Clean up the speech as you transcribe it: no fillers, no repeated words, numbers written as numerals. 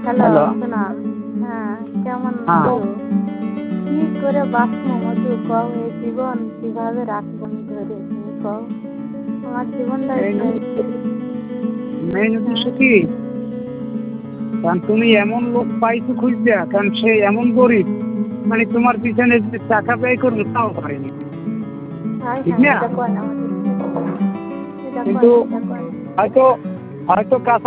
Hello hello. শোনা, হ্যাঁ কেমন হ্যাঁ। আছো? কি করে বাঁচবো মধু কও, এই জীবন কিভাবে রাখবো আমি ধরে তুমি কও? আমার জীবনটাই মেইন শেষ। মেইন হ্যাঁ উদ্দেশ্য কি, কারণ তুমি এমন লোক পাইছো খুঁজতে, কারণ সে এমন গরিব, মানে তোমার পিছনে যে টাকা ব্যয় করবে তাও পারেনি, হ্যাঁ ঠিক হ্যাঁ, না? এটা কয় না আমাদের, এটা কয় কিন্তু না, এটা কয় না। হয়তো হয়তো কাছে